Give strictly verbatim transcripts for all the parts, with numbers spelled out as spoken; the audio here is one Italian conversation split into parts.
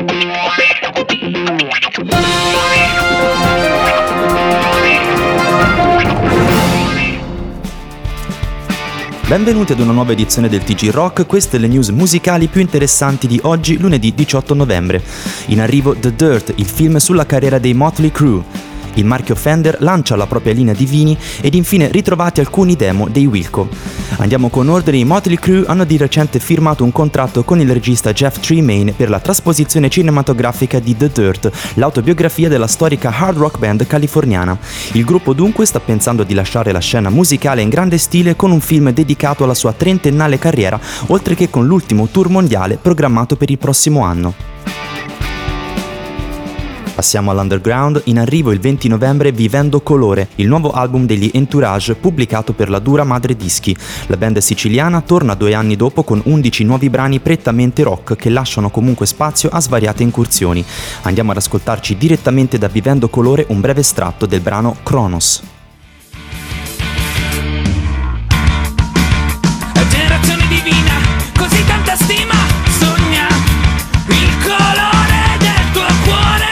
Benvenuti ad una nuova edizione del T G Rock, queste le news musicali più interessanti di oggi, lunedì diciotto novembre. In arrivo The Dirt, il film sulla carriera dei Motley Crue. Il marchio Fender lancia la propria linea di vini ed infine ritrovati alcuni demo dei Wilco. Andiamo con ordine. I Motley Crue hanno di recente firmato un contratto con il regista Jeff Tremaine per la trasposizione cinematografica di The Dirt, l'autobiografia della storica hard rock band californiana. Il gruppo dunque sta pensando di lasciare la scena musicale in grande stile con un film dedicato alla sua trentennale carriera, oltre che con l'ultimo tour mondiale programmato per il prossimo anno. Passiamo all'underground. In arrivo il venti novembre Vivendo Colore, il nuovo album degli Entourage pubblicato per la Dura Madre Dischi. La band siciliana torna due anni dopo con undici nuovi brani prettamente rock che lasciano comunque spazio a svariate incursioni. Andiamo ad ascoltarci direttamente da Vivendo Colore un breve estratto del brano Kronos. Generazione divina, così tanta stima, sogna il colore del tuo cuore.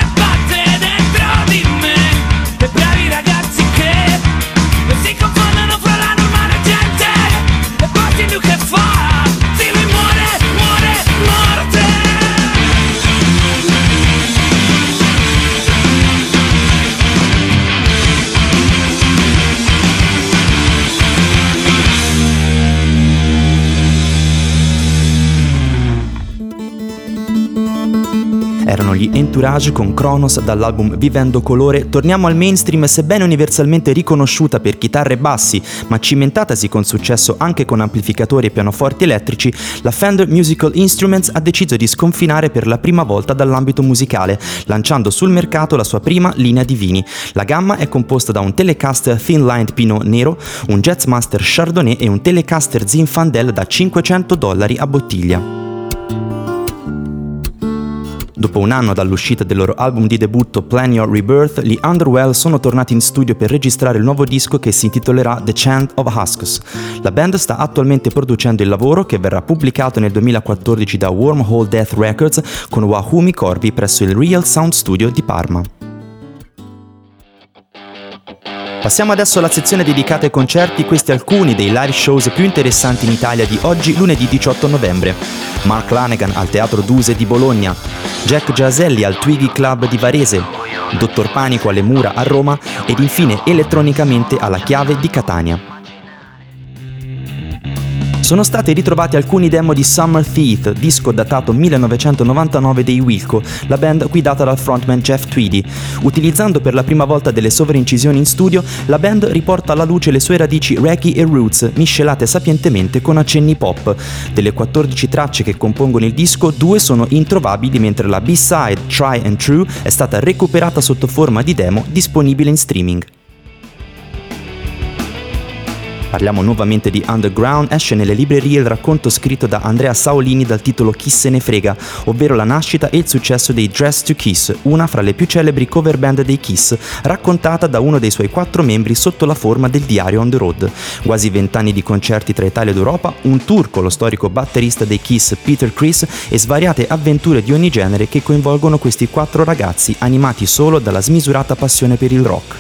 Erano gli Entourage con Kronos dall'album Vivendo Colore. Torniamo al mainstream. Sebbene universalmente riconosciuta per chitarre e bassi, ma cimentatasi con successo anche con amplificatori e pianoforti elettrici, la Fender Musical Instruments ha deciso di sconfinare per la prima volta dall'ambito musicale, lanciando sul mercato la sua prima linea di vini. La gamma è composta da un Telecaster Thin Lined Pinot Nero, un Jazzmaster Chardonnay e un Telecaster Zinfandel da cinquecento dollari a bottiglia. Dopo un anno dall'uscita del loro album di debutto Plan Your Rebirth, gli Underwell sono tornati in studio per registrare il nuovo disco che si intitolerà The Chant of Husks. La band sta attualmente producendo il lavoro, che verrà pubblicato nel duemilaquattordici da Wormhole Death Records con Wahumi Corvi presso il Real Sound Studio di Parma. Passiamo adesso alla sezione dedicata ai concerti, questi alcuni dei live shows più interessanti in Italia di oggi, lunedì diciotto novembre. Mark Lanegan al Teatro Duse di Bologna, Jack Giaselli al Twiggy Club di Varese, Dottor Panico alle Mura a Roma ed infine elettronicamente alla Chiave di Catania. Sono stati ritrovati alcuni demo di Summer Thief, disco datato millenovecentonovantanove dei Wilco, la band guidata dal frontman Jeff Tweedy. Utilizzando per la prima volta delle sovraincisioni in studio, la band riporta alla luce le sue radici reggae e roots, miscelate sapientemente con accenni pop. Delle quattordici tracce che compongono il disco, due sono introvabili, mentre la B-side Try and True è stata recuperata sotto forma di demo disponibile in streaming. Parliamo nuovamente di underground. Esce nelle librerie il racconto scritto da Andrea Saolini dal titolo Chi se ne frega, ovvero la nascita e il successo dei Dress to Kiss, una fra le più celebri cover band dei Kiss, raccontata da uno dei suoi quattro membri sotto la forma del diario On the Road. Quasi vent'anni di concerti tra Italia ed Europa, un tour con lo storico batterista dei Kiss Peter Criss e svariate avventure di ogni genere che coinvolgono questi quattro ragazzi animati solo dalla smisurata passione per il rock.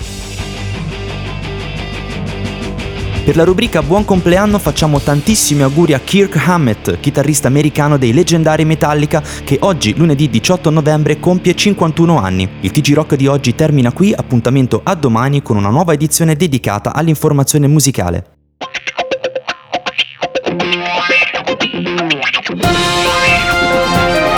Per la rubrica Buon compleanno facciamo tantissimi auguri a Kirk Hammett, chitarrista americano dei leggendari Metallica, che oggi, lunedì diciotto novembre, compie cinquantuno anni. Il T G Rock di oggi termina qui, appuntamento a domani con una nuova edizione dedicata all'informazione musicale. We'll be right back.